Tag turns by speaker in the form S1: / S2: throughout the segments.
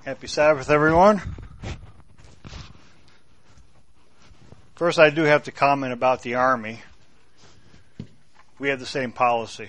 S1: Happy Sabbath, everyone. First, I do have to comment about the Army. We have the same policy.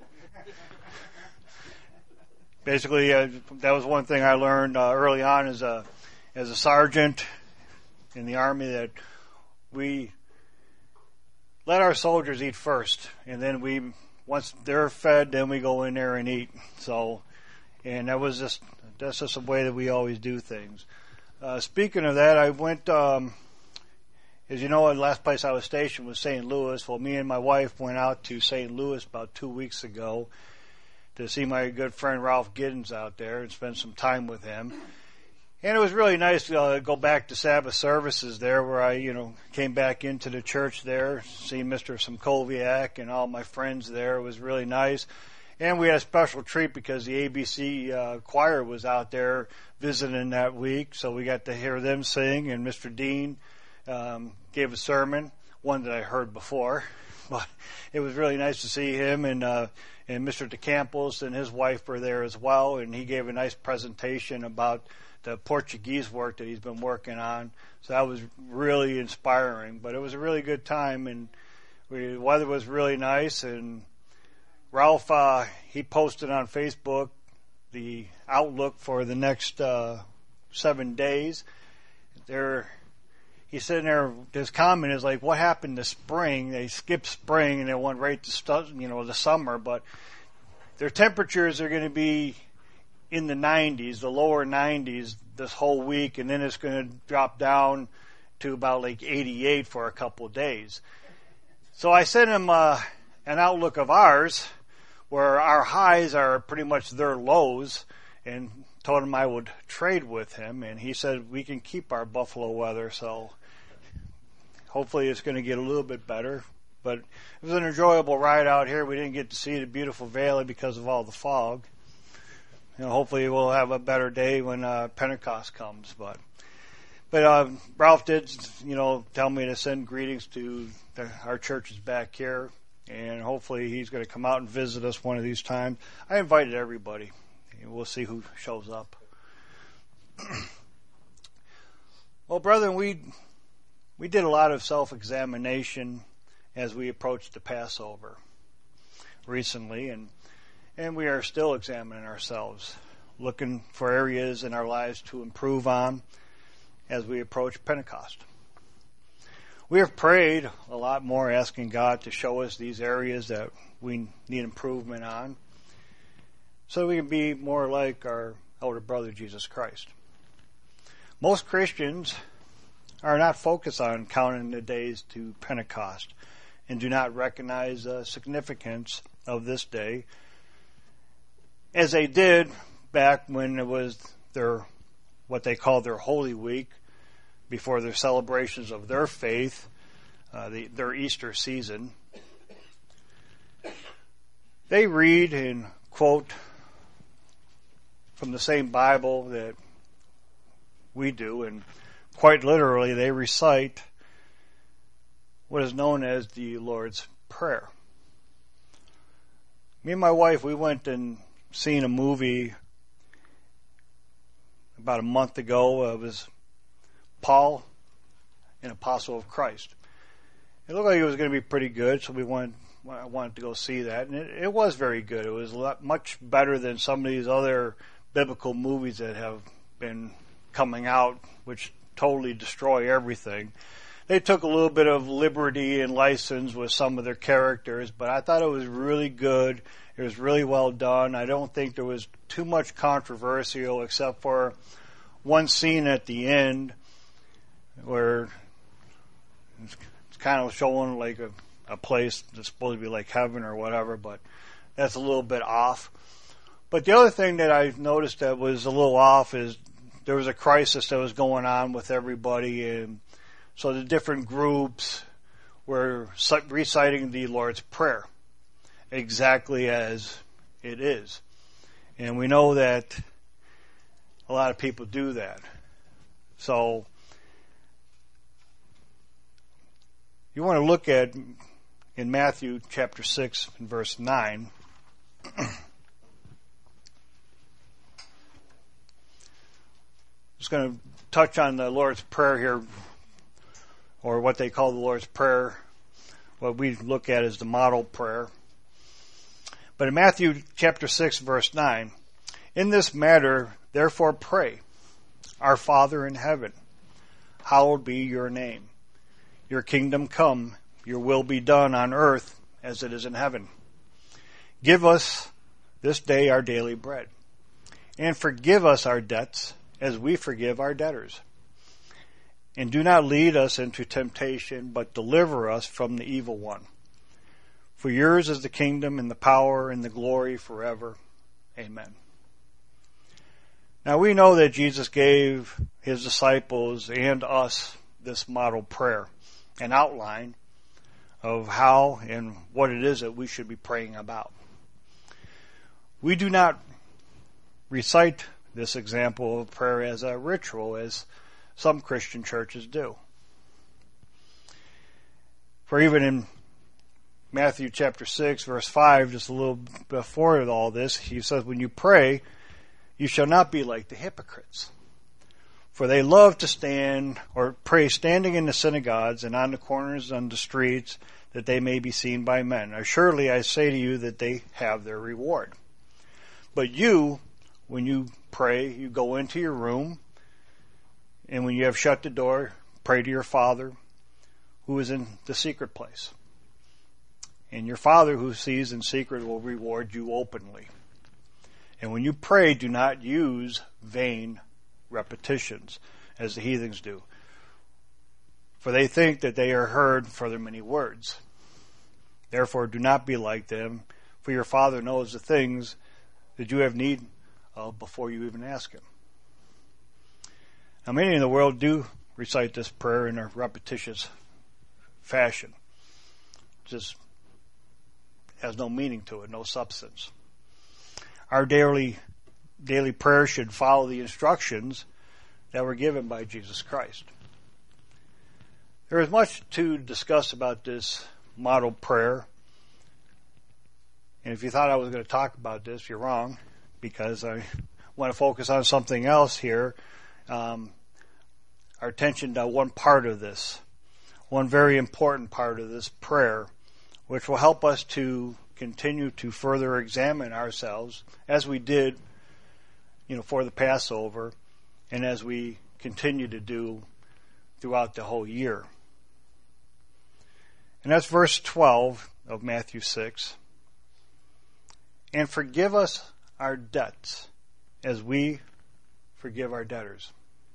S1: Basically, that was one thing I learned early on as a sergeant in the Army, that we let our soldiers eat first, and then once they're fed, then we go in there and eat. And that's just a way that we always do things. Speaking of that, I went, as you know, the last place I was stationed was St. Louis. Well, me and my wife went out to St. Louis about 2 weeks ago to see my good friend Ralph Giddens out there and spend some time with him. And it was really nice to go back to Sabbath services there, where I, came back into the church there, see Mr. Simkoviak and all my friends there. It was really nice. And we had a special treat because the ABC choir was out there visiting that week, so we got to hear them sing, and Mr. Dean gave a sermon, one that I heard before, but it was really nice to see him, and Mr. DeCampos and his wife were there as well, and he gave a nice presentation about the Portuguese work that he's been working on, so that was really inspiring. But it was a really good time, and the weather was really nice, and Ralph, he posted on Facebook the outlook for the next 7 days. He's sitting there, his comment is like, what happened to spring? They skipped spring and they went right to the summer, but their temperatures are going to be in the 90s, the lower 90s this whole week, and then it's going to drop down to about like 88 for a couple of days. So I sent him an outlook of ours, where our highs are pretty much their lows, and told him I would trade with him, and he said we can keep our Buffalo weather, so hopefully it's going to get a little bit better. But it was an enjoyable ride out here. We didn't get to see the beautiful valley because of all the fog. Hopefully we'll have a better day when Pentecost comes. But Ralph did, tell me to send greetings to our churches back here. And hopefully he's going to come out and visit us one of these times. I invited everybody. We'll see who shows up. Well, brethren, we did a lot of self-examination as we approached the Passover recently, and we are still examining ourselves, looking for areas in our lives to improve on as we approach Pentecost. We have prayed a lot more, asking God to show us these areas that we need improvement on, so we can be more like our elder brother, Jesus Christ. Most Christians are not focused on counting the days to Pentecost and do not recognize the significance of this day, as they did back when it was what they called their Holy Week, before their celebrations of their faith, their Easter season. They read and quote from the same Bible that we do, and quite literally they recite what is known as the Lord's Prayer. Me and my wife, we went and seen a movie about a month ago. It was Paul, an Apostle of Christ. It looked like it was going to be pretty good, so I wanted to go see that, and it was very good. It was much better than some of these other biblical movies that have been coming out, which totally destroy everything. They took a little bit of liberty and license with some of their characters, but I thought it was really good. It was really well done. I don't think there was too much controversial, except for one scene at the end where it's kind of showing like a place that's supposed to be like heaven or whatever, but that's a little bit off. But the other thing that I noticed that was a little off is there was a crisis that was going on with everybody, and so the different groups were reciting the Lord's Prayer exactly as it is. And we know that a lot of people do that. So you want to look at in Matthew chapter 6 and verse 9. just going to touch on the Lord's Prayer here, or what they call the Lord's Prayer, what we look at as the model prayer. But in Matthew chapter 6, verse 9, in this matter, therefore pray, Our Father in heaven, hallowed be your name. Your kingdom come, your will be done on earth as it is in heaven. Give us this day our daily bread, and forgive us our debts as we forgive our debtors. And do not lead us into temptation, but deliver us from the evil one. For yours is the kingdom and the power and the glory forever. Amen. Now we know that Jesus gave his disciples and us this model prayer, an outline of how and what it is that we should be praying about. We do not recite this example of prayer as a ritual, as some Christian churches do. For even in Matthew chapter 6, verse 5, just a little before all this, he says, when you pray, you shall not be like the hypocrites. For they love to stand or pray standing in the synagogues and on the corners on the streets, that they may be seen by men. Surely I say to you that they have their reward. But you, when you pray, you go into your room, and when you have shut the door, pray to your Father who is in the secret place. And your Father who sees in secret will reward you openly. And when you pray, do not use vain repetitions, as the heathens do. For they think that they are heard for their many words. Therefore do not be like them, for your Father knows the things that you have need of before you even ask him. Now many in the world do recite this prayer in a repetitious fashion. Just has no meaning to it, no substance. Our daily prayer should follow the instructions that were given by Jesus Christ. There is much to discuss about this model prayer. And if you thought I was going to talk about this, you're wrong, because I want to focus on something else here. Our attention to one part of this, one very important part of this prayer, which will help us to continue to further examine ourselves, as we did, for the Passover, and as we continue to do throughout the whole year. And that's verse 12 of Matthew 6. And forgive us our debts as we forgive our debtors.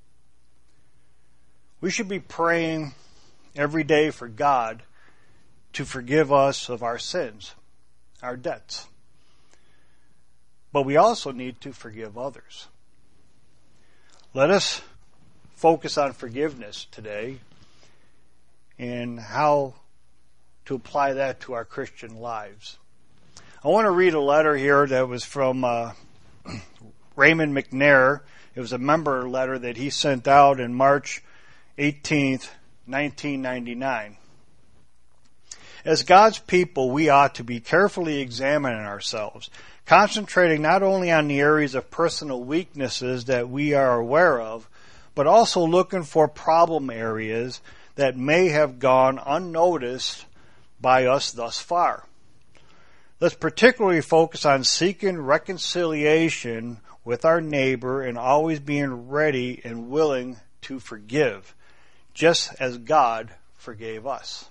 S1: We should be praying every day for God to forgive us of our sins, our debts. But we also need to forgive others. Let us focus on forgiveness today and how to apply that to our Christian lives. I want to read a letter here that was from Raymond McNair. It was a member letter that he sent out in March 18th, 1999. As God's people, we ought to be carefully examining ourselves, concentrating not only on the areas of personal weaknesses that we are aware of, but also looking for problem areas that may have gone unnoticed by us thus far. Let's particularly focus on seeking reconciliation with our neighbor and always being ready and willing to forgive, just as God forgave us.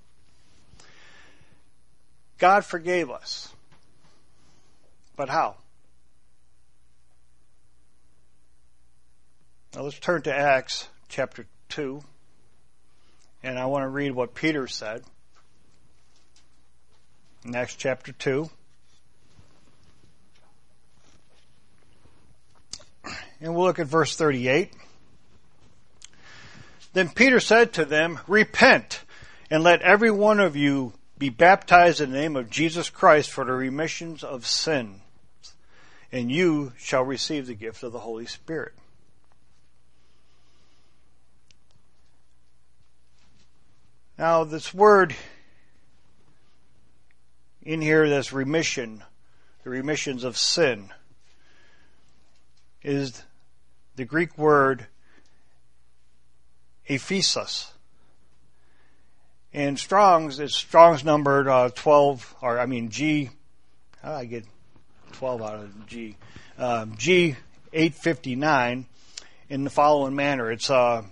S1: God forgave us. But how? Now let's turn to Acts chapter 2. And I want to read what Peter said. In Acts chapter 2. And we'll look at verse 38. Then Peter said to them, Repent, and let every one of you be baptized in the name of Jesus Christ for the remission of sin, and you shall receive the gift of the Holy Spirit. Now, this word in here, this remission, the remissions of sin, is the Greek word aphesis. In Strong's, it's Strong's numbered 12, or I mean G, how do I get 12 out of G? G 859 in the following manner. It's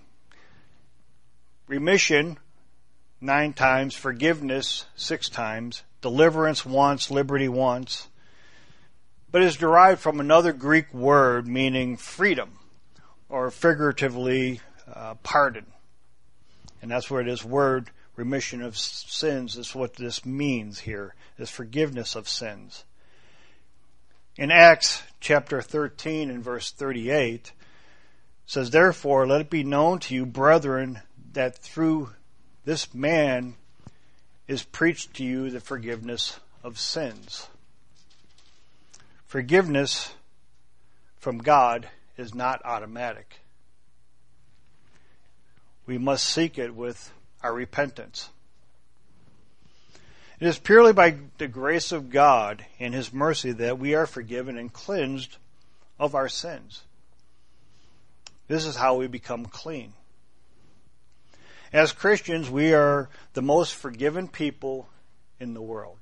S1: remission 9 times, forgiveness 6 times, deliverance once, liberty once, but is derived from another Greek word meaning freedom, or figuratively pardon. And that's where this word remission of sins is what this means here, is forgiveness of sins. In Acts chapter 13 and verse 38, says, "Therefore let it be known to you, brethren, that through this man is preached to you the forgiveness of sins." Forgiveness from God is not automatic. We must seek it with our repentance. It is purely by the grace of God and His mercy that we are forgiven and cleansed of our sins. This is how we become clean. As Christians, we are the most forgiven people in the world.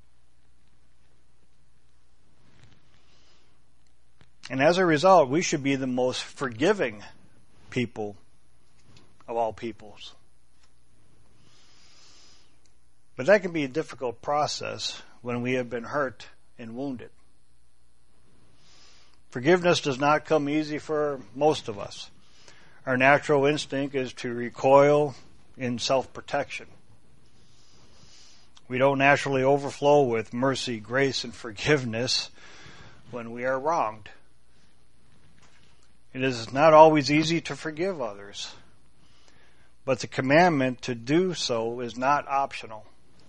S1: And as a result, we should be the most forgiving people of all peoples. But that can be a difficult process when we have been hurt and wounded. Forgiveness does not come easy for most of us. Our natural instinct is to recoil in self-protection. We don't naturally overflow with mercy, grace, and forgiveness when we are wronged. It is not always easy to forgive others, but the commandment to do so is not optional.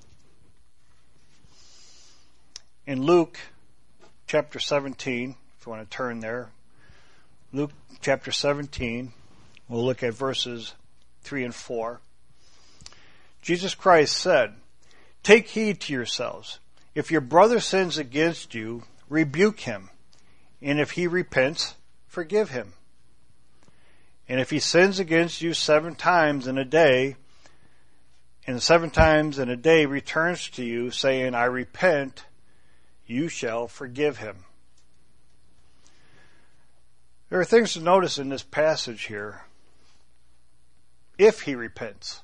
S1: In Luke chapter 17, if you want to turn there, Luke chapter 17, we'll look at verses 3 and 4. Jesus Christ said, "Take heed to yourselves. If your brother sins against you, rebuke him. And if he repents, forgive him. And if he sins against you 7 times in a day, and 7 times in a day returns to you, saying, I repent, you shall forgive him." There are things to notice in this passage here. If he repents,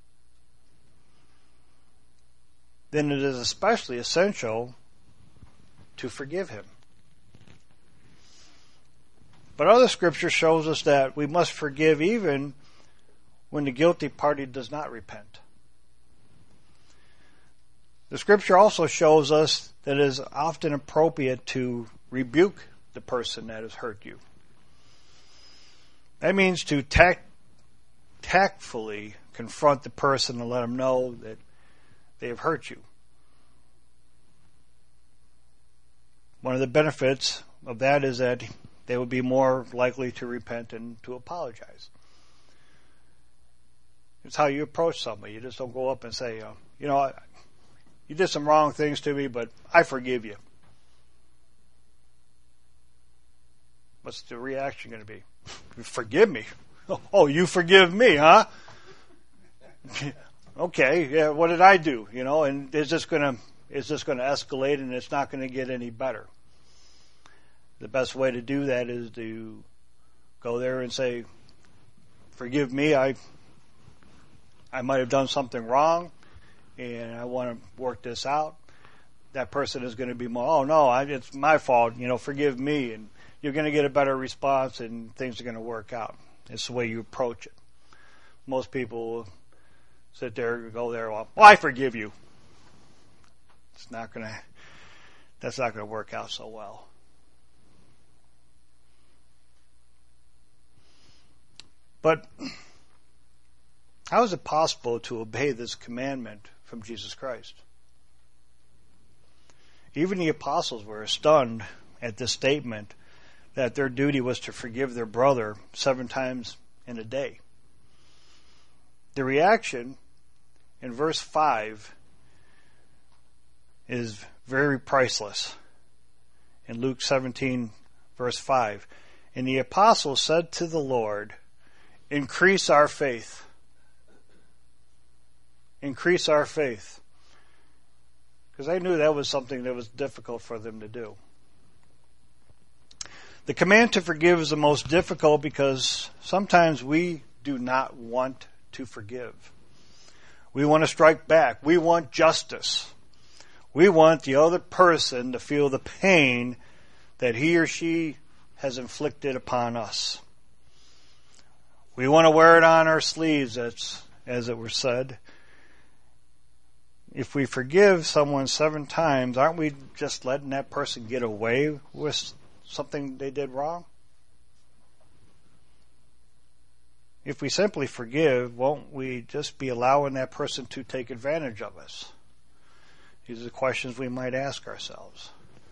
S1: then it is especially essential to forgive him. But other scripture shows us that we must forgive even when the guilty party does not repent. The scripture also shows us that it is often appropriate to rebuke the person that has hurt you. That means to tactfully confront the person and let them know that they have hurt you. One of the benefits of that is that they would be more likely to repent and to apologize. It's how you approach somebody. You just don't go up and say, you did some wrong things to me, but I forgive you. What's the reaction going to be? Forgive me? Oh, you forgive me, huh? Okay, yeah, what did I do? And it's just going to escalate, and it's not going to get any better. The best way to do that is to go there and say, forgive me, I might have done something wrong, and I want to work this out. That person is going to be more, it's my fault, forgive me, and you're going to get a better response, and things are going to work out. It's the way you approach it. Most people sit there and go there, well, I forgive you. That's not going to work out so well. But how is it possible to obey this commandment from Jesus Christ? Even the apostles were stunned at this statement that their duty was to forgive their brother 7 times in a day. The reaction in verse 5 is very priceless. In Luke 17, verse 5, "And the apostles said to the Lord, increase our faith. Increase our faith. Because I knew that was something that was difficult for them to do. The command to forgive is the most difficult because sometimes we do not want to forgive. We want to strike back. We want justice. We want the other person to feel the pain that he or she has inflicted upon us. We want to wear it on our sleeves, as it were said. If we forgive someone 7 times, aren't we just letting that person get away with something they did wrong? If we simply forgive, won't we just be allowing that person to take advantage of us? These are the questions we might ask ourselves.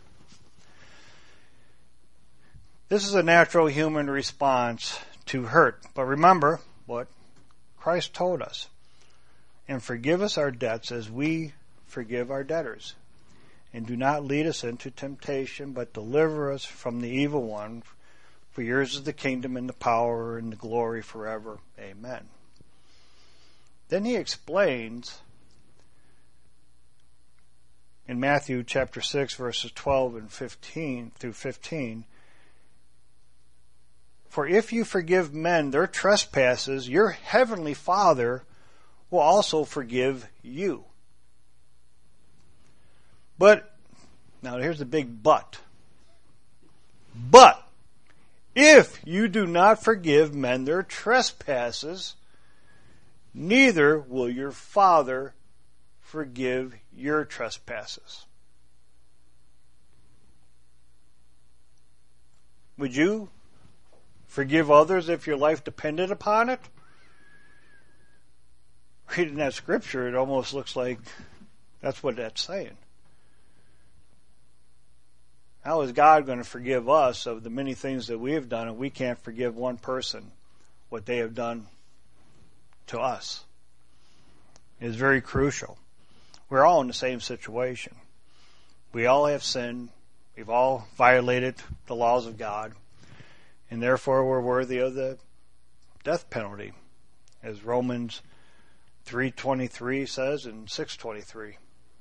S1: This is a natural human response to hurt. But remember what Christ told us. And forgive us our debts as we forgive our debtors. And do not lead us into temptation, but deliver us from the evil one. For yours is the kingdom and the power and the glory forever. Amen. Then he explains in Matthew chapter 6, verses 12 and 15 through 15, for if you forgive men their trespasses, your heavenly Father will also forgive you. But, now here's the big but. But, if you do not forgive men their trespasses, neither will your Father forgive your trespasses. Would you forgive others if your life depended upon it? Reading that scripture, it almost looks like that's what that's saying. How is God going to forgive us of the many things that we have done and we can't forgive one person what they have done to us? It is very crucial. We're all in the same situation. We all have sinned. We've all violated the laws of God. And therefore we're worthy of the death penalty, as Romans 3:23 says and 6:23.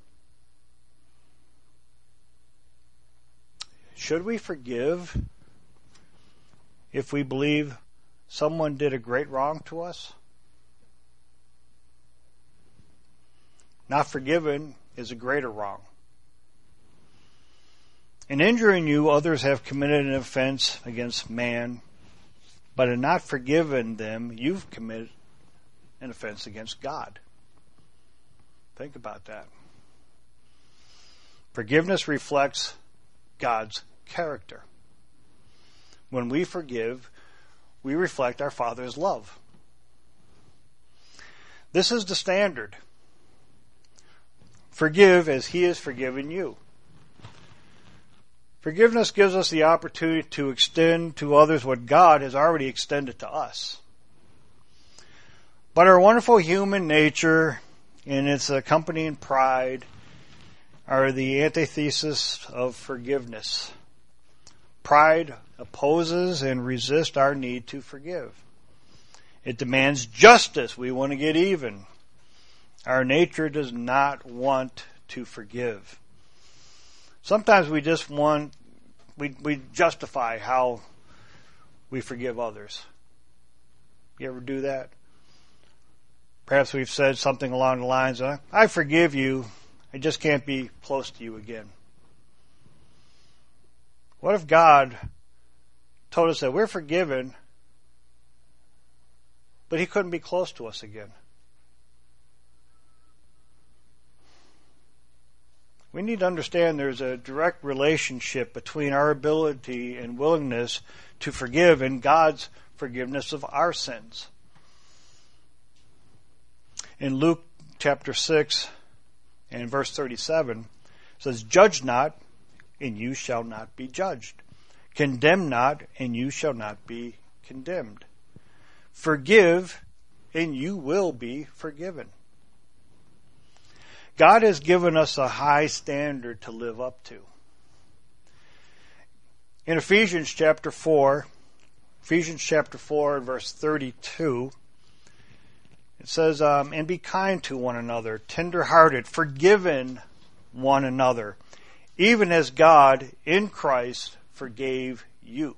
S1: Should we forgive if we believe someone did a great wrong to us? Not forgiven is a greater wrong. In injuring you, others have committed an offense against man, but in not forgiving them, you've committed an offense against God. Think about that. Forgiveness reflects God's character. When we forgive, we reflect our Father's love. This is the standard. Forgive as He has forgiven you. Forgiveness gives us the opportunity to extend to others what God has already extended to us. But our wonderful human nature and its accompanying pride are the antithesis of forgiveness. Pride opposes and resists our need to forgive. It demands justice. We want to get even. Our nature does not want to forgive. Sometimes we just we justify how we forgive others. You ever do that? Perhaps we've said something along the lines of, I forgive you, I just can't be close to you again. What if God told us that we're forgiven, but He couldn't be close to us again? We need to understand there's a direct relationship between our ability and willingness to forgive and God's forgiveness of our sins. In Luke chapter 6 and verse 37, it says, Judge not, and you shall not be judged. Condemn not, and you shall not be condemned. Forgive, and you will be forgiven. God has given us a high standard to live up to. In Ephesians chapter 4, Ephesians chapter 4 and verse 32. It says, and be kind to one another, tender-hearted, forgiving one another, even as God in Christ forgave you.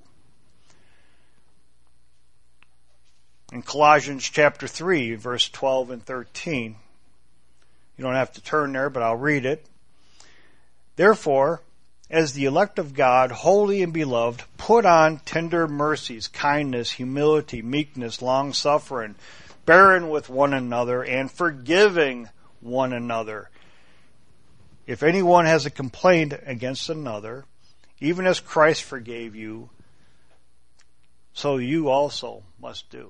S1: In Colossians chapter 3, verse 12 and 13, you don't have to turn there, but I'll read it. Therefore, as the elect of God, holy and beloved, put on tender mercies, kindness, humility, meekness, long-suffering, bearing with one another, and forgiving one another. If anyone has a complaint against another, even as Christ forgave you, so you also must do.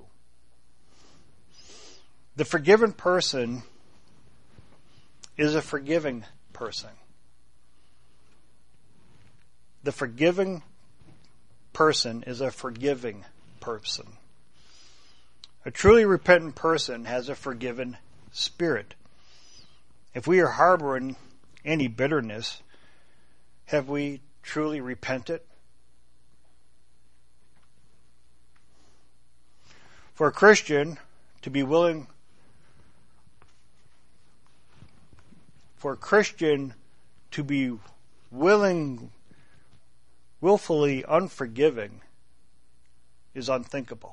S1: The forgiven person is a forgiving person. The forgiving person is a forgiving person. A truly repentant person has a forgiven spirit. If we are harboring any bitterness, have we truly repented? For a Christian to be willfully unforgiving is unthinkable.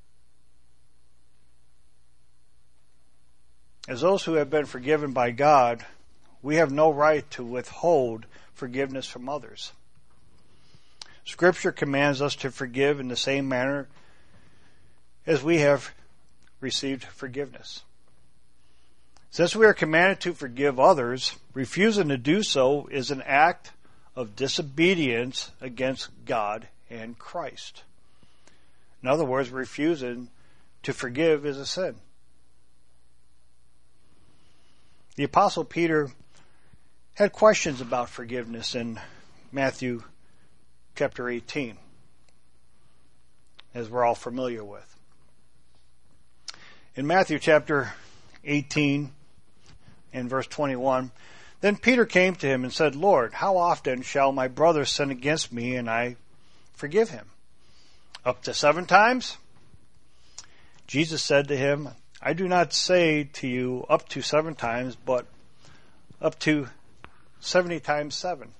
S1: As those who have been forgiven by God, we have no right to withhold forgiveness from others. Scripture commands us to forgive in the same manner as we have received forgiveness. Since we are commanded to forgive others, refusing to do so is an act of disobedience against God and Christ. In other words, refusing to forgive is a sin. The Apostle Peter had questions about forgiveness in Matthew chapter 18, as we're all familiar with. In Matthew chapter 18 and verse 21, then Peter came to him and said, Lord, how often shall my brother sin against me and I forgive him? Up to 7 times? Jesus said to him, I do not say to you up to 7 times, but up to 70 times 7.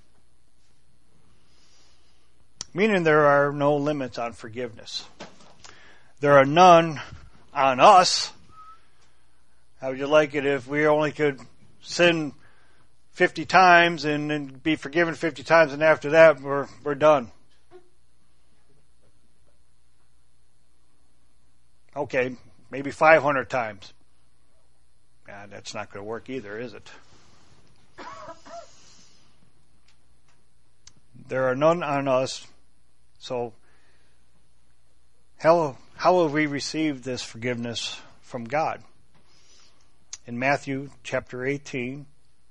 S1: Meaning there are no limits on forgiveness. There are none on us. How would you like it if we only could sin 50 times and then be forgiven 50 times, and after that we're done? Okay, maybe 500 times. That's not going to work either, is it? There are none on us. So how have we received this forgiveness from God? In Matthew chapter 18,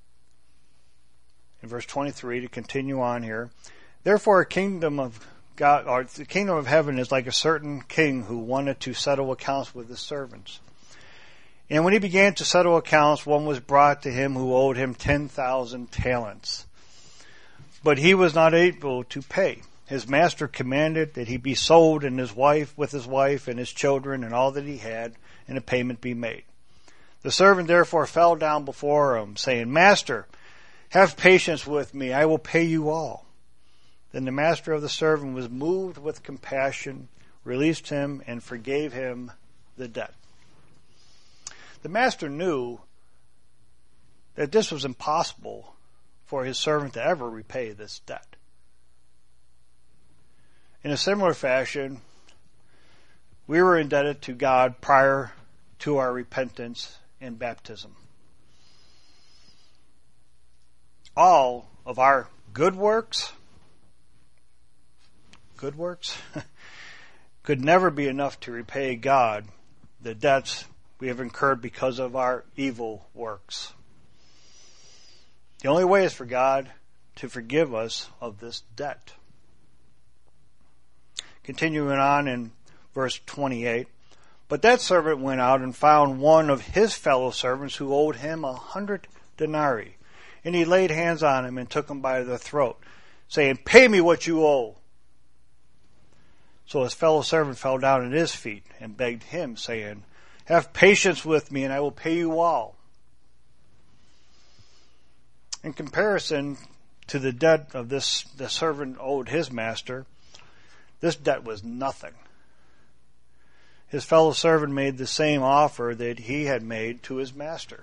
S1: in verse 23, to continue on here, therefore a kingdom of God, or the kingdom of heaven is like a certain king who wanted to settle accounts with his servants. And when he began to settle accounts, one was brought to him who owed him 10,000 talents. But he was not able to pay. His master commanded that he be sold and with his wife and his children and all that he had, and a payment be made. The servant therefore fell down before him, saying, Master, have patience with me, I will pay you all. Then the master of the servant was moved with compassion, released him, and forgave him the debt. The master knew that this was impossible for his servant to ever repay this debt. In a similar fashion, we were indebted to God prior to our repentance and baptism. All of our good works could never be enough to repay God the debts we have incurred because of our evil works. The only way is for God to forgive us of this debt. Continuing on in verse 28, but that servant went out and found one of his fellow servants who owed him 100 denarii. And he laid hands on him and took him by the throat, saying, Pay me what you owe. So his fellow servant fell down at his feet and begged him, saying, Have patience with me, and I will pay you all. In comparison to the debt of the servant owed his master, this debt was nothing. His fellow servant made the same offer that he had made to his master.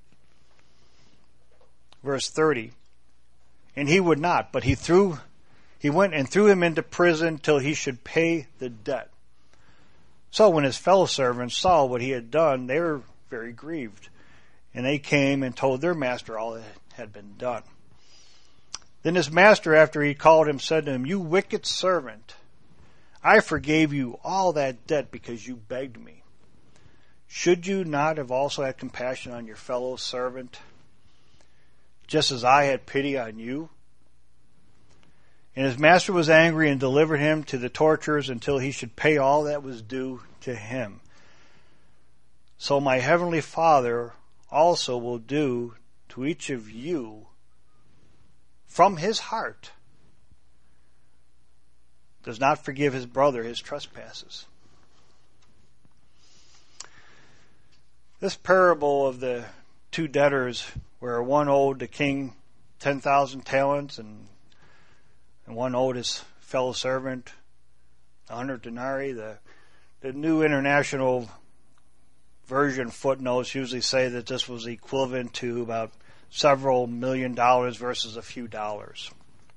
S1: Verse 30, And he would not, but he went and threw him into prison till he should pay the debt. So when his fellow servants saw what he had done, they were very grieved. And they came and told their master all that had been done. Then his master, after he called him, said to him, You wicked servant, I forgave you all that debt because you begged me. Should you not have also had compassion on your fellow servant, just as I had pity on you? And his master was angry and delivered him to the torturers until he should pay all that was due to him. So my heavenly Father also will do to each of you from his heart does not forgive his brother his trespasses. This parable of the two debtors, where one owed the king 10,000 talents and one owed his fellow servant 100 denarii. The New International Version footnotes usually say that this was equivalent to about several $1,000,000 versus a few dollars.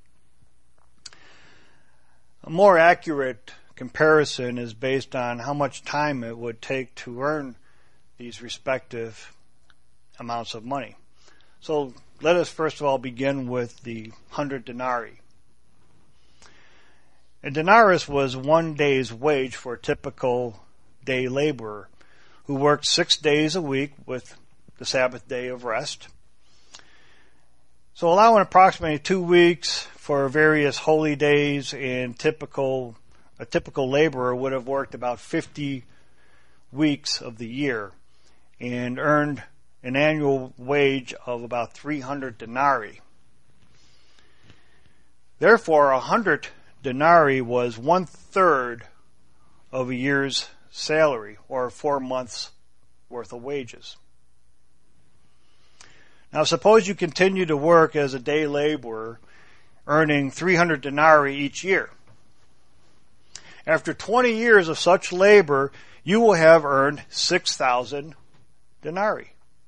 S1: A more accurate comparison is based on how much time it would take to earn these respective amounts of money. So let us first of all begin with the 100 denarii. A denarius was 1 day's wage for a typical day laborer who worked 6 days a week with the Sabbath day of rest. So allowing approximately 2 weeks for various holy days, and a typical laborer would have worked about 50 weeks of the year and earned an annual wage of about 300 denarii. Therefore, 100 denarii was 1/3 of a year's salary, or 4 months worth of wages. Now suppose you continue to work as a day laborer, earning 300 denarii each year. After 20 years of such labor, you will have earned 6,000 denarii.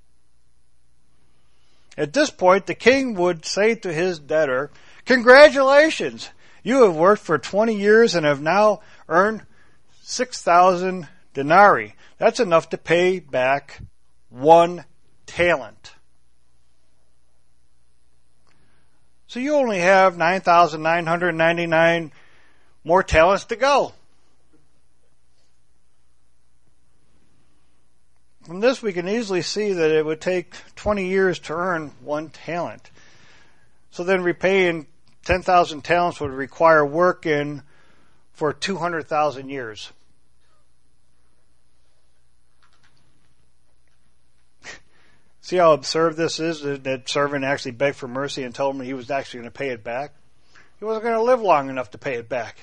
S1: At this point, the king would say to his debtor, Congratulations! You have worked for 20 years and have now earned 6,000 denarii. That's enough to pay back 1 talent. So you only have 9,999 more talents to go. From this, we can easily see that it would take 20 years to earn 1 talent. So then repaying 10,000 talents would require work in for 200,000 years. See how absurd this is? That servant actually begged for mercy and told him he was actually going to pay it back. He wasn't going to live long enough to pay it back.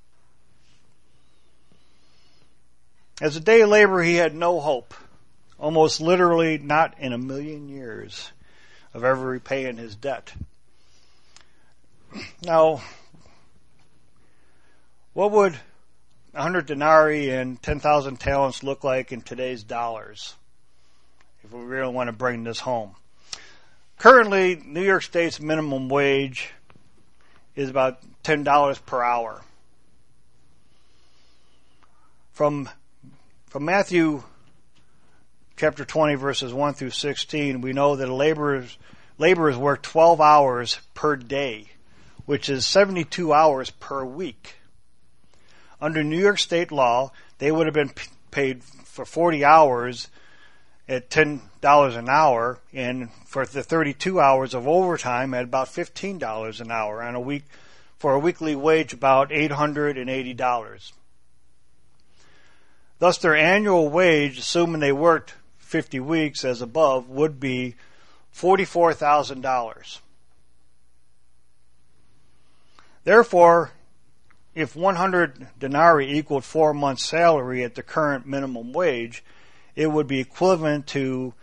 S1: As a day laborer, he had no hope, almost literally not in 1,000,000 years, of ever repaying his debt. Now, what would 100 denarii and 10,000 talents look like in today's dollars, if we really want to bring this home? Currently, New York State's minimum wage is about $10 per hour. From Matthew chapter 20, verses 1 through 16, we know that laborers work 12 hours per day, which is 72 hours per week. Under New York State law, they would have been paid for 40 hours at $10 an hour, and for the 32 hours of overtime at about $15 an hour on a week, for a weekly wage about $880. Thus, their annual wage, assuming they worked 50 weeks as above, would be $44,000. Therefore, if 100 denarii equaled 4 months' salary at the current minimum wage, it would be equivalent to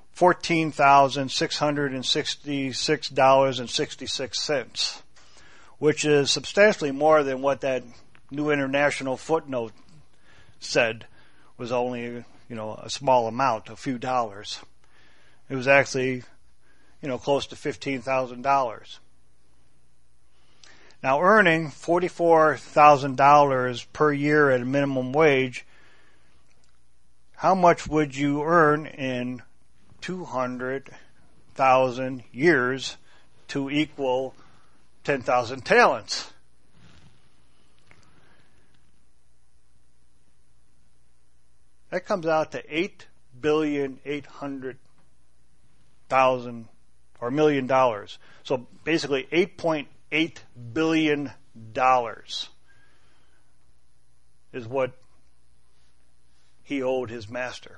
S1: $14,666.66, which is substantially more than what that New International footnote said was only, a small amount, a few dollars. It was actually, close to $15,000. Now, earning $44,000 per year at a minimum wage, how much would you earn in 200,000 years to equal 10,000 talents? That comes out to $8,800,000 or $1 million. So basically $8.8 billion is what he owed his master.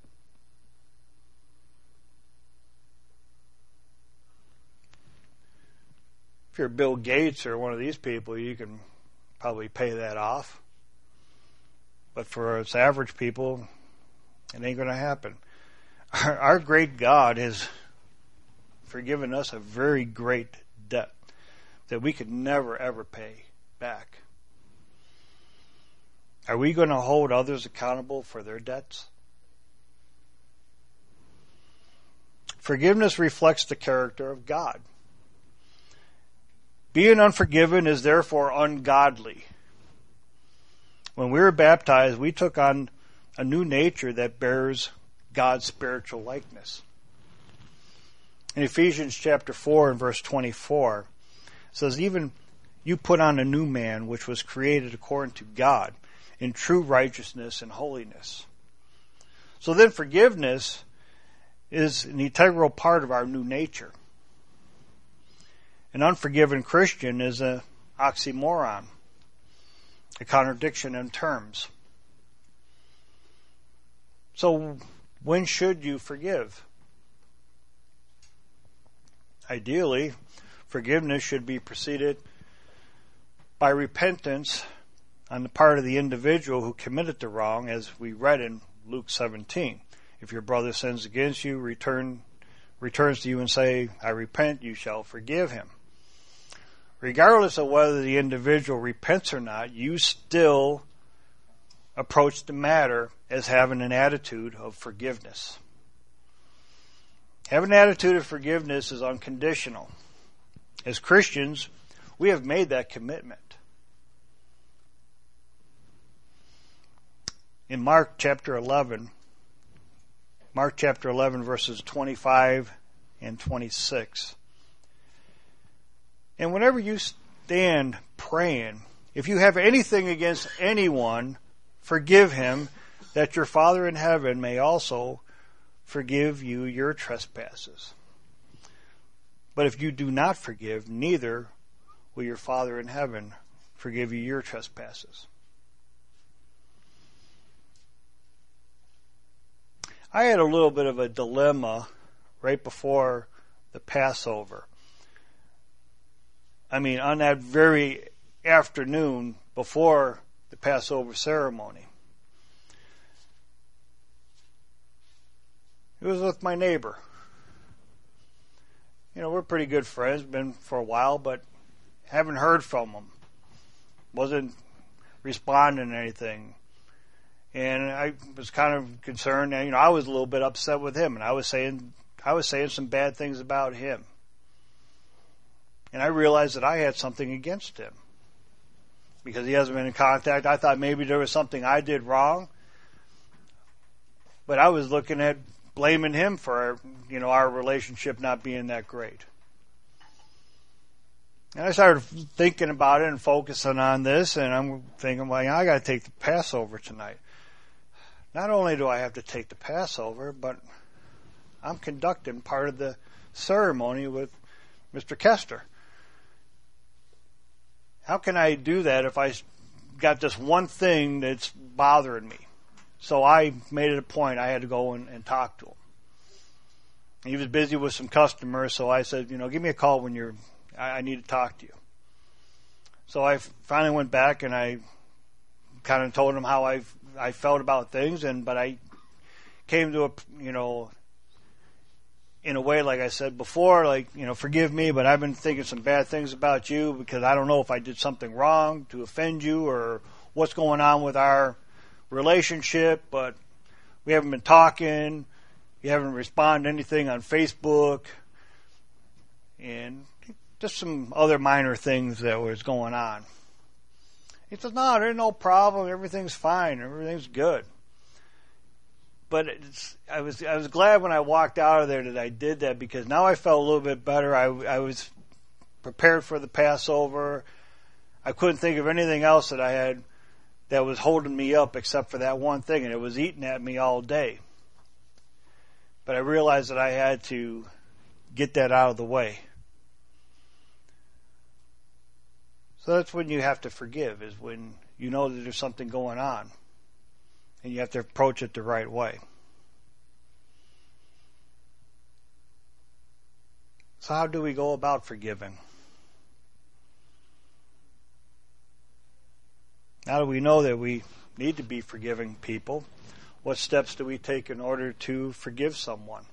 S1: If you're Bill Gates or one of these people, you can probably pay that off. But for us average people, it ain't going to happen. Our great God has forgiven us a very great debt that we could never, ever pay back. Are we going to hold others accountable for their debts? Forgiveness reflects the character of God. Being unforgiven is therefore ungodly. When we were baptized, we took on a new nature that bears God's spiritual likeness. In Ephesians chapter 4 and verse 24, it says, "Even you put on a new man, which was created according to God, in true righteousness and holiness." So then forgiveness is an integral part of our new nature. An unforgiven Christian is an oxymoron, a contradiction in terms. So when should you forgive? Ideally, forgiveness should be preceded by repentance on the part of the individual who committed the wrong, as we read in Luke 17. If your brother sins against you, returns to you and say, "I repent," you shall forgive him. Regardless of whether the individual repents or not, you still approach the matter as having an attitude of forgiveness. Having an attitude of forgiveness is unconditional. As Christians, we have made that commitment. In Mark chapter 11 verses 25 and 26. And whenever you stand praying, if you have anything against anyone, forgive him, that your Father in heaven may also forgive you your trespasses. But if you do not forgive, neither will your Father in heaven forgive you your trespasses. I had a little bit of a dilemma right before the Passover. On that very afternoon before the Passover ceremony. It was with my neighbor. We're pretty good friends, been for a while, but haven't heard from him. Wasn't responding to anything. And I was kind of concerned, and I was a little bit upset with him, and I was saying some bad things about him. And I realized that I had something against him because he hasn't been in contact. I thought maybe there was something I did wrong, but I was looking at blaming him for our relationship not being that great. And I started thinking about it and focusing on this, and I'm thinking, well, I got to take the Passover tonight. Not only do I have to take the Passover, but I'm conducting part of the ceremony with Mr. Kester. How can I do that if I got this one thing that's bothering me? So I made it a point. I had to go and talk to him. He was busy with some customers, so I said, give me a call when I need to talk to you. So I finally went back and I kind of told him how I felt about things, but I came to in a way, like I said before, forgive me, but I've been thinking some bad things about you because I don't know if I did something wrong to offend you or what's going on with our relationship, but we haven't been talking. You haven't responded to anything on Facebook, and just some other minor things that was going on. He says, no, there's no problem. Everything's fine. Everything's good. But I was glad when I walked out of there that I did that, because now I felt a little bit better. I was prepared for the Passover. I couldn't think of anything else that I had that was holding me up except for that one thing, and it was eating at me all day. But I realized that I had to get that out of the way. So that's when you have to forgive, is when you know that there's something going on. And you have to approach it the right way. So how do we go about forgiving? Now that we know that we need to be forgiving people, what steps do we take in order to forgive someone?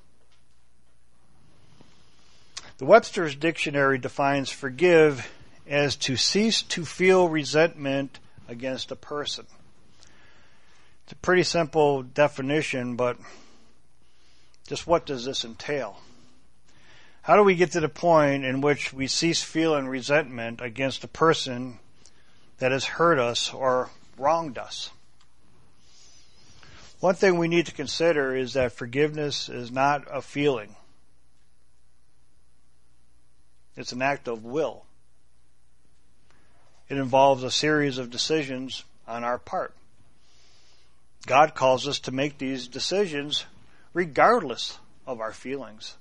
S1: The Webster's Dictionary defines forgive as to cease to feel resentment against a person. It's a pretty simple definition, but just what does this entail? How do we get to the point in which we cease feeling resentment against a person that has hurt us or wronged us? One thing we need to consider is that forgiveness is not a feeling. It's an act of will. It involves a series of decisions on our part. God calls us to make these decisions regardless of our feelings.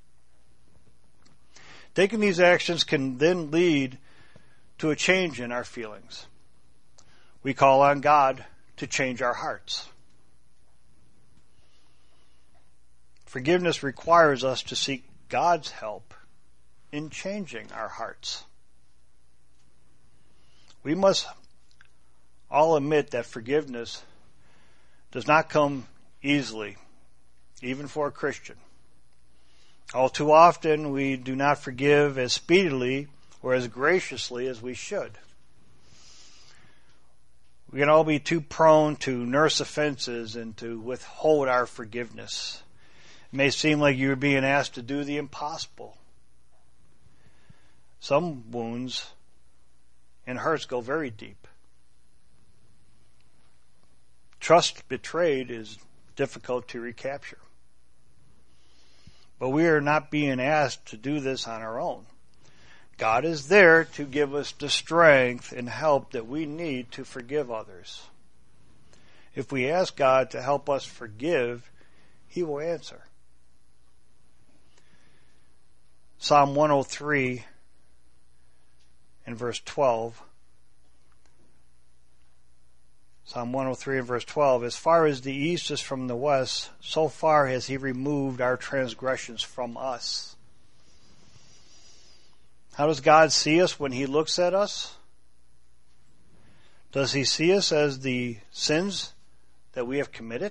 S1: Taking these actions can then lead to a change in our feelings. We call on God to change our hearts. Forgiveness requires us to seek God's help in changing our hearts. We must all admit that forgiveness does not come easily, even for a Christian. All too often, we do not forgive as speedily or as graciously as we should. We can all be too prone to nurse offenses and to withhold our forgiveness. It may seem like you're being asked to do the impossible. Some wounds and hurts go very deep. Trust betrayed is difficult to recapture. But we are not being asked to do this on our own. God is there to give us the strength and help that we need to forgive others. If we ask God to help us forgive, He will answer. Psalm 103 and verse 12. Psalm 103 and verse 12, as far as the east is from the west, so far has He removed our transgressions from us. How does God see us when He looks at us? Does He see us as the sins that we have committed?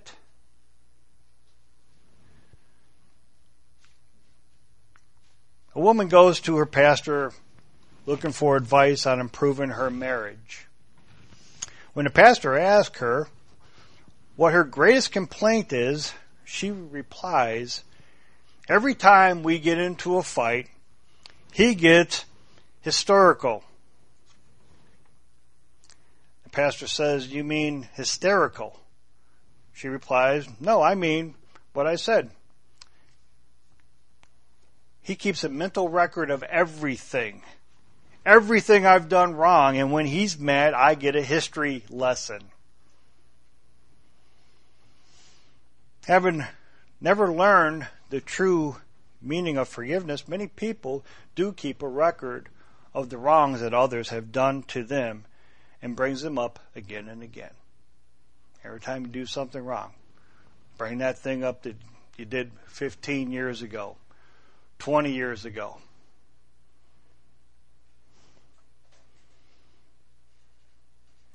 S1: A woman goes to her pastor looking for advice on improving her marriage. When the pastor asks her what her greatest complaint is, she replies, every time we get into a fight, he gets hysterical. The pastor says, you mean hysterical? She replies, no, I mean what I said. He keeps a mental record of everything. Everything I've done wrong, and when he's mad, I get a history lesson. Having never learned the true meaning of forgiveness, many people do keep a record of the wrongs that others have done to them and brings them up again and again. Every time you do something wrong, bring that thing up that you did 15 years ago, 20 years ago.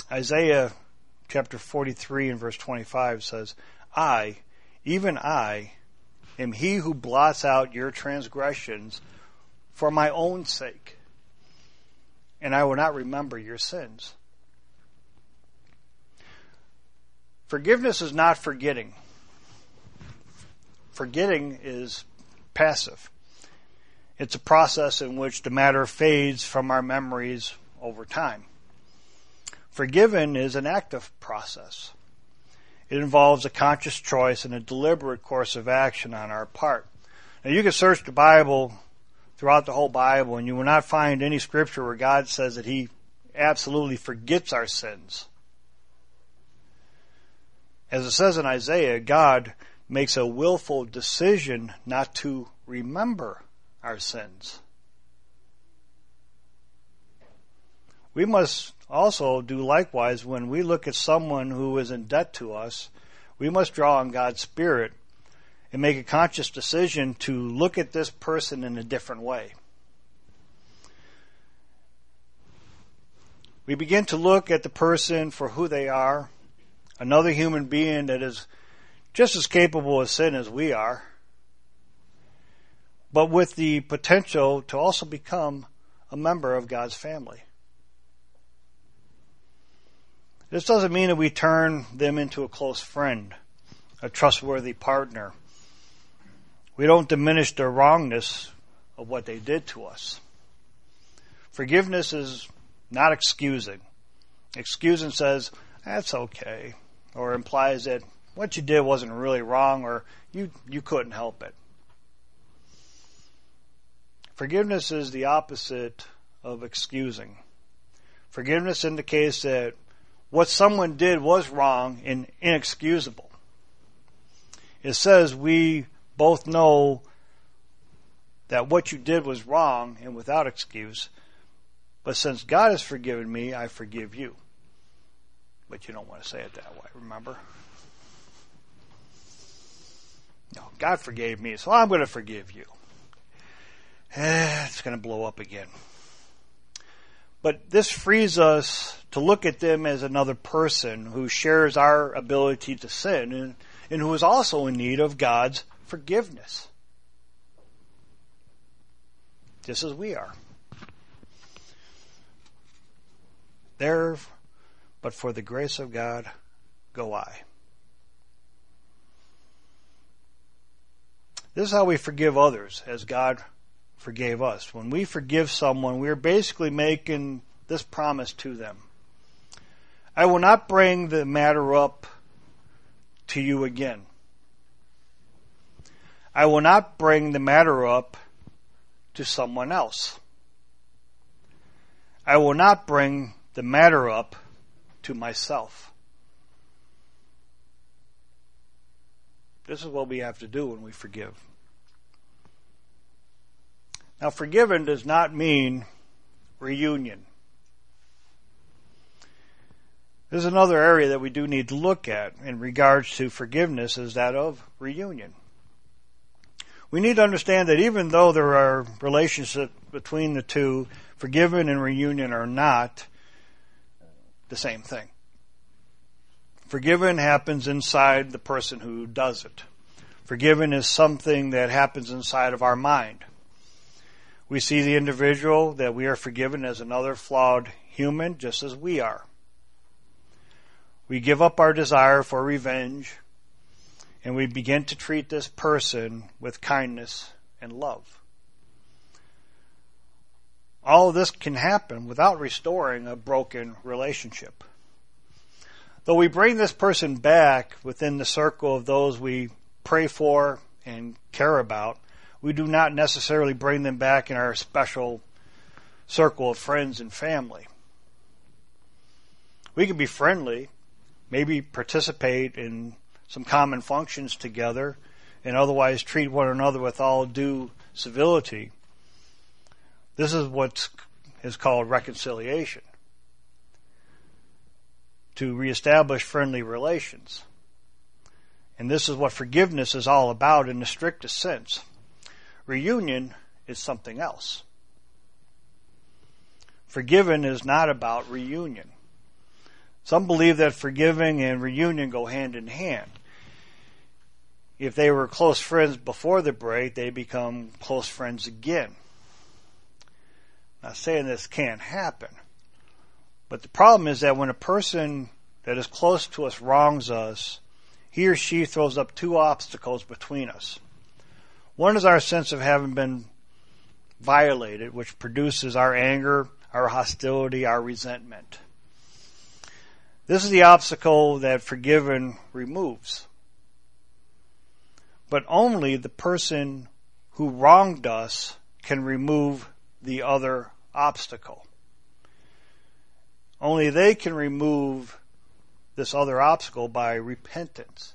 S1: Isaiah chapter 43 and verse 25 says, I, even I, am he who blots out your transgressions for my own sake, and I will not remember your sins. Forgiveness is not forgetting. Forgetting is passive. It's a process in which the matter fades from our memories over time. Forgiven is an active process. It involves a conscious choice and a deliberate course of action on our part. Now, you can search the Bible, throughout the whole Bible, and you will not find any scripture where God says that He absolutely forgets our sins. As it says in Isaiah, God makes a willful decision not to remember our sins. We must also do likewise when we look at someone who is in debt to us. We must draw on God's Spirit and make a conscious decision to look at this person in a different way. We begin to look at the person for who they are, another human being that is just as capable of sin as we are, but with the potential to also become a member of God's family. This doesn't mean that we turn them into a close friend, a trustworthy partner. We don't diminish their wrongness of what they did to us. Forgiveness is not excusing. Excusing says, that's okay, or implies that what you did wasn't really wrong, or you couldn't help it. Forgiveness is the opposite of excusing. Forgiveness indicates that what someone did was wrong and inexcusable. It says we both know that what you did was wrong and without excuse, but since God has forgiven me, I forgive you. But you don't want to say it that way, remember? No, God forgave me, so I'm going to forgive you. It's going to blow up again. But this frees us to look at them as another person who shares our ability to sin and who is also in need of God's forgiveness, just as we are. There, but for the grace of God, go I. This is how we forgive others, as God forgave us. When we forgive someone, we are basically making this promise to them. I will not bring the matter up to you again. I will not bring the matter up to someone else. I will not bring the matter up to myself. This is what we have to do when we forgive. Now, forgiven does not mean reunion. There's another area that we do need to look at in regards to forgiveness, is that of reunion. We need to understand that even though there are relationships between the two, forgiven and reunion are not the same thing. Forgiven happens inside the person who does it. Forgiven is something that happens inside of our mind. We see the individual that we are forgiven as another flawed human, just as we are. We give up our desire for revenge, and we begin to treat this person with kindness and love. All of this can happen without restoring a broken relationship. Though we bring this person back within the circle of those we pray for and care about, we do not necessarily bring them back in our special circle of friends and family. We can be friendly, maybe participate in some common functions together, and otherwise treat one another with all due civility. This is what is called reconciliation, to reestablish friendly relations. And this is what forgiveness is all about in the strictest sense. Reunion is something else. Forgiven is not about reunion. Some believe that forgiving and reunion go hand in hand. If they were close friends before the break, they become close friends again. Not saying this can't happen, but the problem is that when a person that is close to us wrongs us, he or she throws up two obstacles between us. One is our sense of having been violated, which produces our anger, our hostility, our resentment. This is the obstacle that forgiven removes. But only the person who wronged us can remove the other obstacle. Only they can remove this other obstacle by repentance,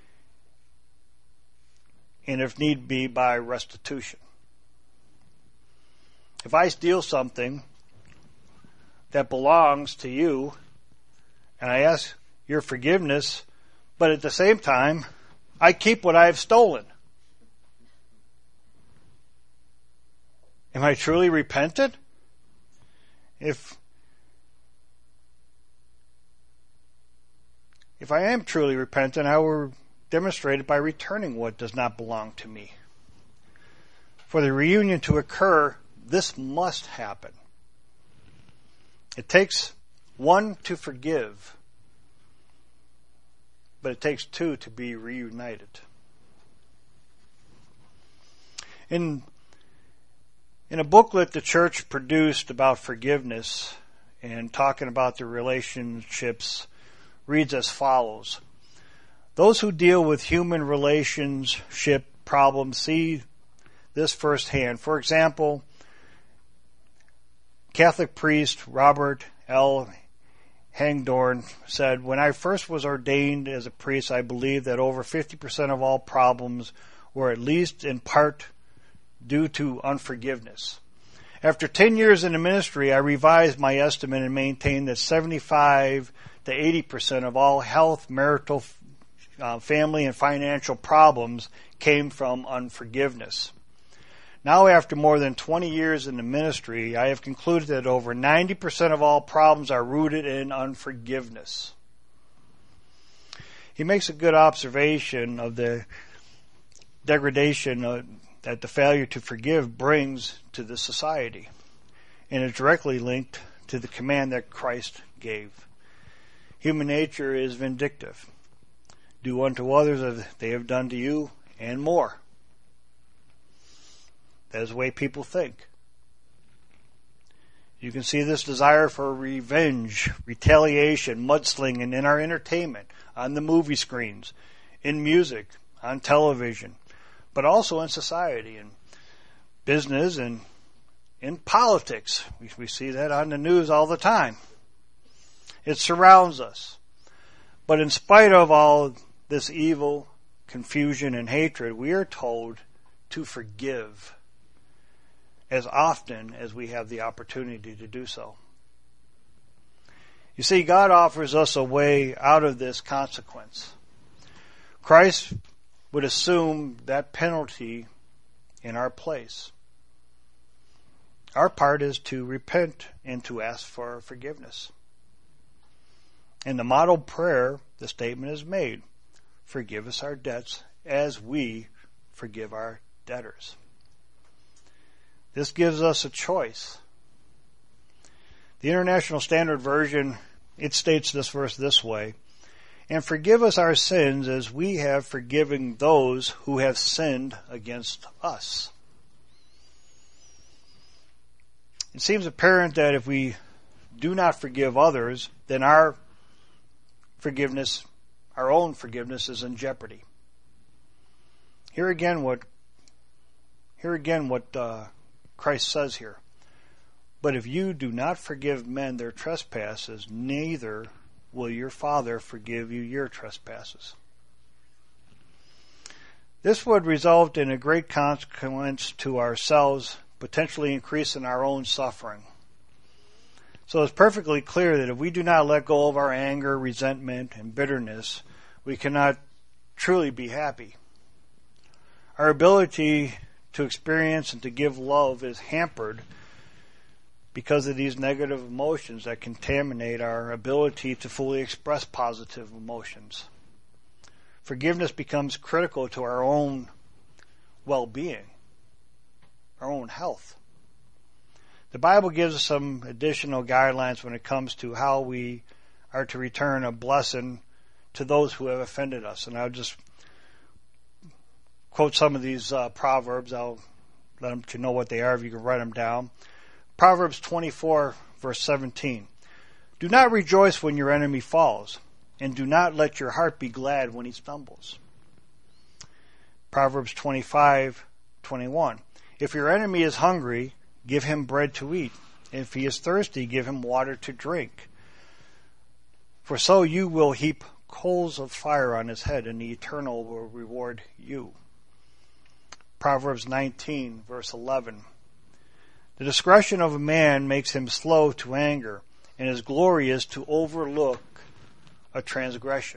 S1: and if need be, by restitution. If I steal something that belongs to you, and I ask your forgiveness, but at the same time, I keep what I have stolen, am I truly repentant? If I am truly repentant, I will demonstrate it by returning what does not belong to me. For the reunion to occur, this must happen. It takes one to forgive, but it takes two to be reunited. In a booklet the church produced about forgiveness and talking about the relationships, reads as follows. Those who deal with human relationship problems see this firsthand. For example, Catholic priest Robert L. Hagedorn said, "When I first was ordained as a priest, I believed that over 50% of all problems were at least in part due to unforgiveness. After 10 years in the ministry, I revised my estimate and maintained that 75 to 80% of all health, marital, family, and financial problems came from unforgiveness. Now, after more than 20 years in the ministry, I have concluded that over 90% of all problems are rooted in unforgiveness." He makes a good observation of the degradation that the failure to forgive brings to the society, and is directly linked to the command that Christ gave. Human nature is vindictive. Do unto others as they have done to you, and more. That is the way people think. You can see this desire for revenge, retaliation, mudslinging in our entertainment, on the movie screens, in music, on television, but also in society, in business, and in politics. We see that on the news all the time. It surrounds us. But in spite of all this evil, confusion, and hatred, we are told to forgive as often as we have the opportunity to do so. You see, God offers us a way out of this consequence. Christ would assume that penalty in our place. Our part is to repent and to ask for forgiveness. In the model prayer, the statement is made, "Forgive us our debts as we forgive our debtors." This gives us a choice. The International Standard Version, it states this verse this way, "And forgive us our sins as we have forgiven those who have sinned against us." It seems apparent that if we do not forgive others, then our own forgiveness is in jeopardy. Hear again what Christ says here. "But if you do not forgive men their trespasses, neither will your Father forgive you your trespasses." This would result in a great consequence to ourselves, potentially increasing our own suffering. So it's perfectly clear that if we do not let go of our anger, resentment, and bitterness, we cannot truly be happy. Our ability to experience and to give love is hampered because of these negative emotions that contaminate our ability to fully express positive emotions. Forgiveness becomes critical to our own well-being, our own health. The Bible gives us some additional guidelines when it comes to how we are to return a blessing to those who have offended us. And I'll just quote some of these Proverbs. I'll let them to know what they are if you can write them down. Proverbs 24, verse 17. Do not rejoice when your enemy falls, and do not let your heart be glad when he stumbles. Proverbs 25:21. If your enemy is hungry, give him bread to eat. If he is thirsty, give him water to drink. For so you will heap coals of fire on his head, and the Eternal will reward you. Proverbs 19, verse 11. The discretion of a man makes him slow to anger, and his glory is to overlook a transgression.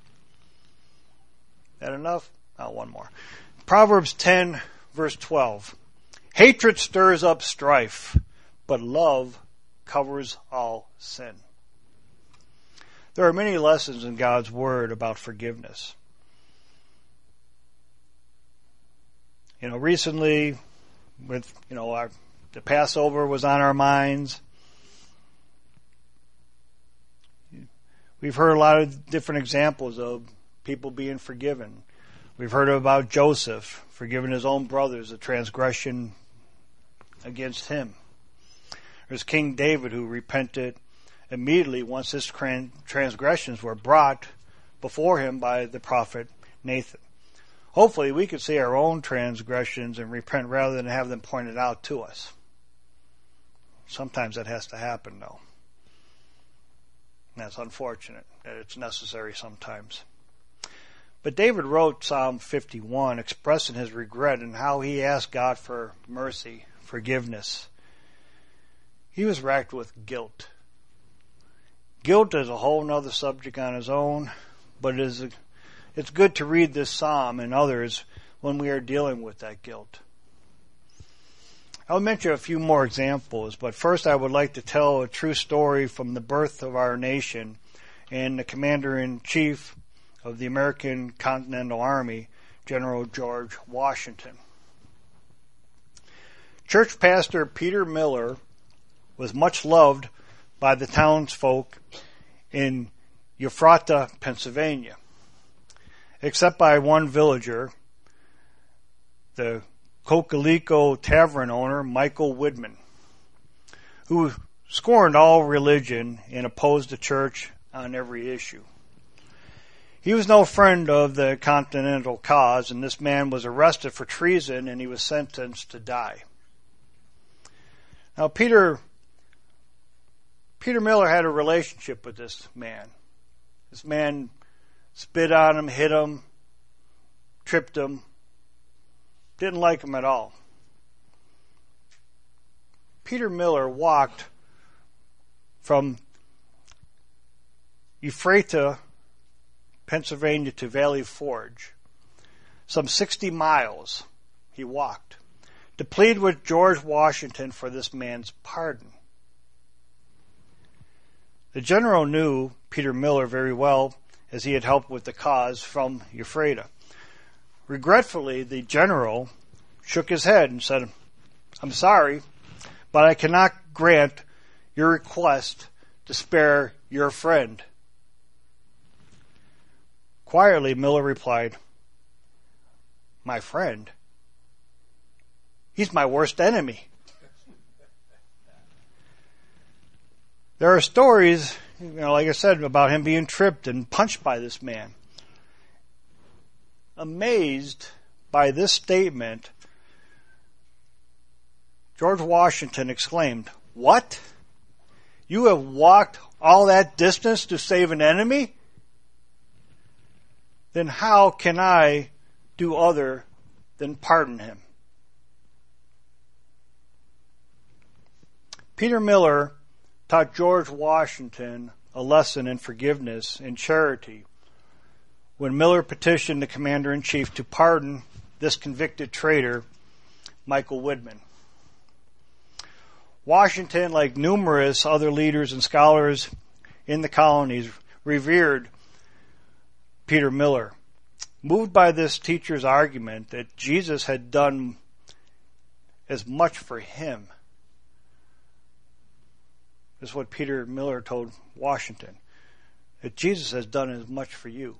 S1: That enough? One more. Proverbs 10, verse 12. Hatred stirs up strife, but love covers all sin. There are many lessons in God's Word about forgiveness. Recently, with the Passover was on our minds. We've heard a lot of different examples of people being forgiven. We've heard about Joseph forgiving his own brothers, a transgression against him. There's King David who repented immediately once his transgressions were brought before him by the prophet Nathan. Hopefully we could see our own transgressions and repent rather than have them pointed out to us. Sometimes that has to happen, though. And that's unfortunate that it's necessary sometimes. But David wrote Psalm 51 expressing his regret and how he asked God for mercy, forgiveness. He was racked with guilt. Guilt is a whole other subject on its own, but it's good to read this psalm and others when we are dealing with that guilt. I'll mention a few more examples, but first I would like to tell a true story from the birth of our nation and the Commander-in-Chief of the American Continental Army, General George Washington. Church pastor Peter Miller was much loved by the townsfolk in Ephrata, Pennsylvania, except by one villager, the Cocalico Tavern owner, Michael Widman, who scorned all religion and opposed the church on every issue. He was no friend of the Continental cause, and this man was arrested for treason and he was sentenced to die. Now, Peter Miller had a relationship with this man. This man spit on him, hit him, tripped him, didn't like him at all. Peter Miller walked from Ephrata, Pennsylvania to Valley Forge. Some 60 miles he walked to plead with George Washington for this man's pardon. The general knew Peter Miller very well, as he had helped with the cause from Ephrata. Regretfully, the general shook his head and said, "I'm sorry, but I cannot grant your request to spare your friend." Quietly, Miller replied, "My friend? He's my worst enemy." There are stories, like I said, about him being tripped and punched by this man. Amazed by this statement, George Washington exclaimed, "What? You have walked all that distance to save an enemy? Then how can I do other than pardon him?" Peter Miller taught George Washington a lesson in forgiveness and charity when Miller petitioned the Commander-in-Chief to pardon this convicted traitor, Michael Widman. Washington, like numerous other leaders and scholars in the colonies, revered Peter Miller. Moved by this teacher's argument that Jesus had done as much for him. This is what Peter Miller told Washington. That Jesus has done as much for you.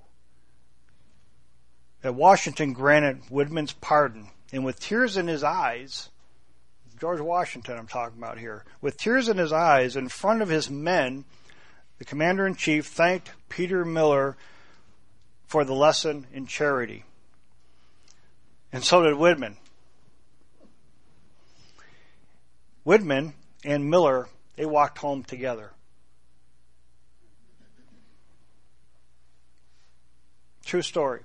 S1: That Washington granted Whitman's pardon. And with tears in his eyes, George Washington I'm talking about here, with tears in his eyes, in front of his men, the commander-in-chief thanked Peter Miller for the lesson in charity. And so did Whitman. Whitman and Miller, they walked home together. True story.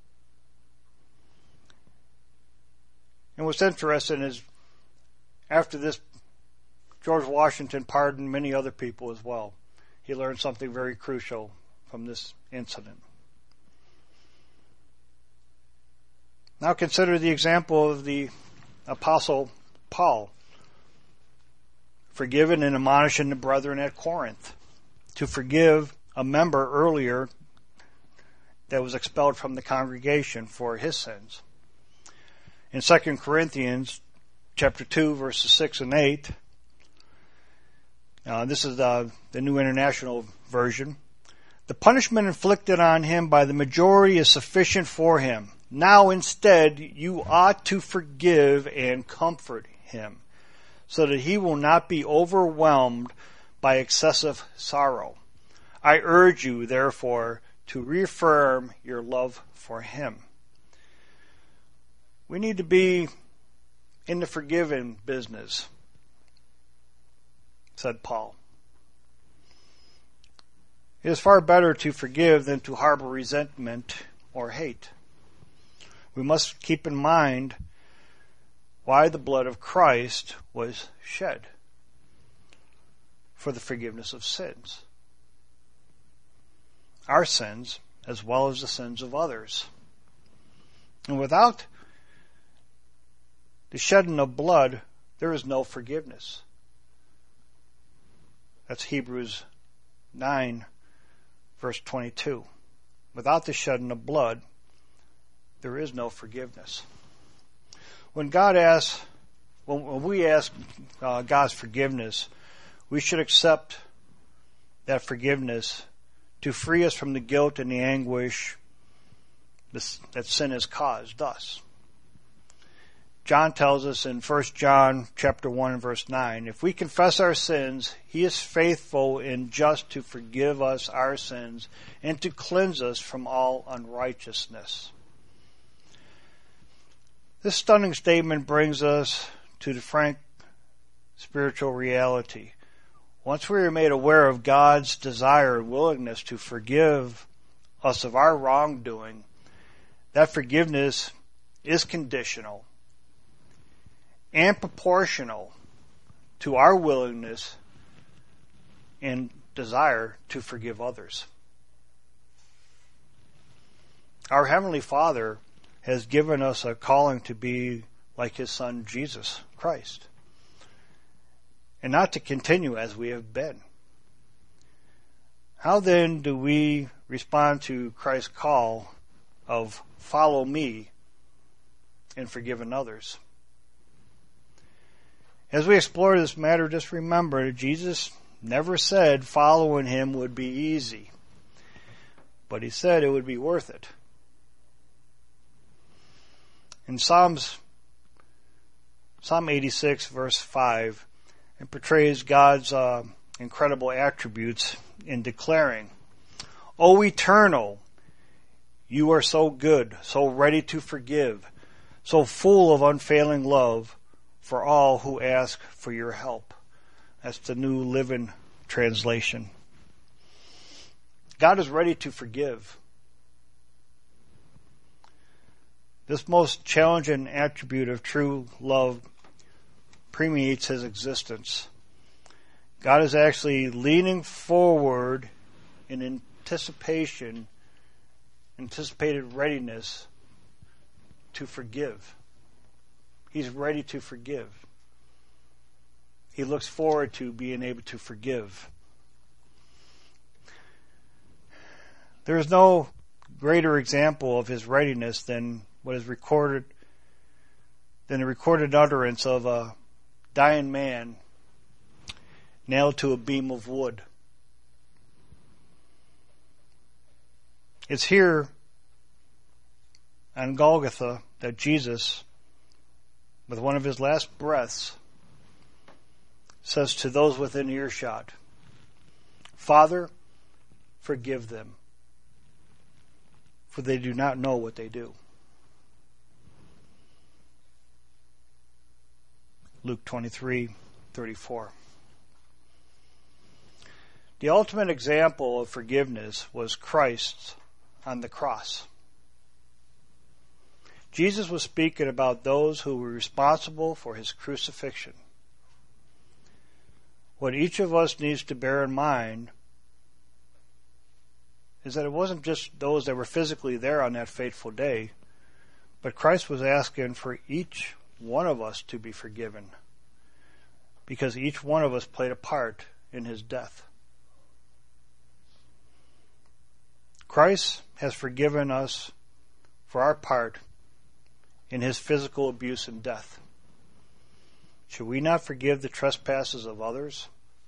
S1: And what's interesting is, after this, George Washington pardoned many other people as well. He learned something very crucial from this incident. Now consider the example of the Apostle Paul, forgiving and admonishing the brethren at Corinth to forgive a member earlier that was expelled from the congregation for his sins. In 2 Corinthians chapter 2, verses 6 and 8, this is the New International Version. The punishment inflicted on him by the majority is sufficient for him. Now instead you ought to forgive and comfort him, so that he will not be overwhelmed by excessive sorrow. I urge you, therefore, to reaffirm your love for him. We need to be in the forgiving business, said Paul. It is far better to forgive than to harbor resentment or hate. We must keep in mind why the blood of Christ was shed: for the forgiveness of sins. Our sins, as well as the sins of others. And without the shedding of blood, there is no forgiveness. That's Hebrews 9, verse 22. Without the shedding of blood, there is no forgiveness. When we ask God's forgiveness, we should accept that forgiveness to free us from the guilt and the anguish that sin has caused us. John tells us in 1 John chapter 1 and verse 9, if we confess our sins, he is faithful and just to forgive us our sins and to cleanse us from all unrighteousness. This stunning statement brings us to the frank spiritual reality. Once we are made aware of God's desire and willingness to forgive us of our wrongdoing, that forgiveness is conditional and proportional to our willingness and desire to forgive others. Our Heavenly Father has given us a calling to be like His Son, Jesus Christ, and not to continue as we have been. How then do we respond to Christ's call of follow me in forgiving others? As we explore this matter, just remember that Jesus never said following Him would be easy, but He said it would be worth it. In Psalm 86, verse 5, it portrays God's incredible attributes in declaring, O Eternal, you are so good, so ready to forgive, so full of unfailing love for all who ask for your help. That's the New Living Translation. God is ready to forgive. This most challenging attribute of true love permeates His existence. God is actually leaning forward in anticipated readiness to forgive. He's ready to forgive. he looks forward to being able to forgive. There is no greater example of his readiness than what is recorded, than the recorded utterance of a dying man nailed to a beam of wood. It's here on Golgotha that Jesus, with one of his last breaths, says to those within earshot, "Father, forgive them, for they do not know what they do." Luke 23:34. The ultimate example of forgiveness was Christ on the cross. Jesus was speaking about those who were responsible for his crucifixion. What each of us needs to bear in mind is that it wasn't just those that were physically there on that fateful day, but Christ was asking for each one of us to be forgiven, because each one of us played a part in his death. Christ has forgiven us for our part in his physical abuse and death. Should we not forgive the trespasses of others?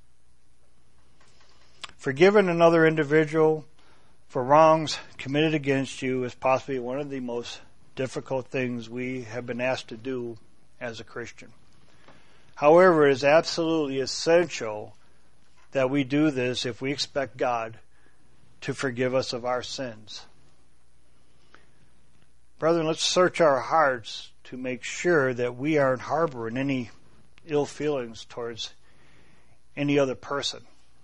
S1: Forgiving another individual for wrongs committed against you is possibly one of the most difficult things we have been asked to do as a Christian. However, it is absolutely essential that we do this if we expect God to forgive us of our sins. Brethren, let's search our hearts to make sure that we aren't harboring any ill feelings towards any other person.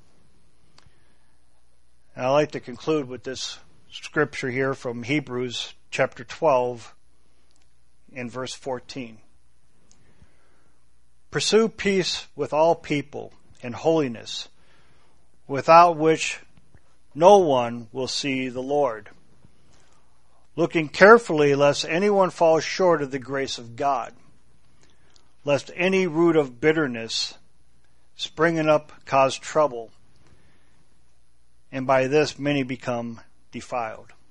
S1: And I'd like to conclude with this scripture here from Hebrews chapter 12 and verse 14. Pursue peace with all people and holiness, without which no one will see the Lord. Looking carefully lest anyone fall short of the grace of God, lest any root of bitterness springing up cause trouble, and by this many become defiled.